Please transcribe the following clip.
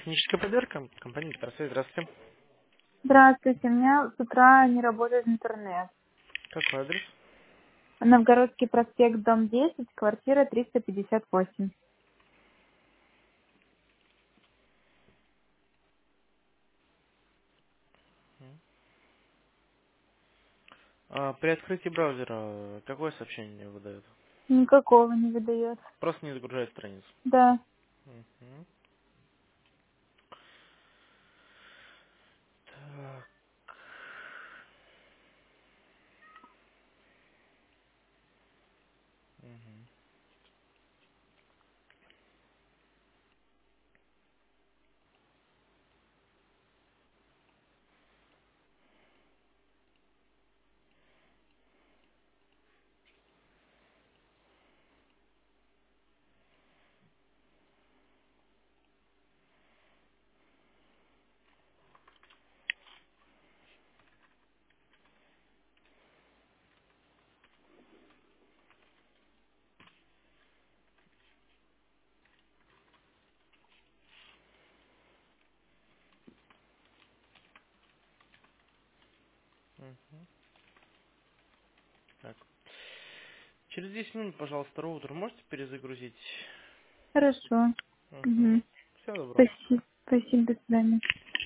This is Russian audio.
Техническая проверка. Компания Интерсвязь. Здравствуйте. Здравствуйте, у меня с утра не работает интернет. Какой адрес? Новгородский проспект, дом 10, квартира 358. При открытии браузера какое сообщение выдает? Никакого не выдает. Просто не загружает страницу. Да. Мгм. Так. Мгм. Мгм. Так. Через 10 минут, пожалуйста, роутер можете перезагрузить? Хорошо. Угу. Угу. Всего доброго. Спасибо. Спасибо, до свидания.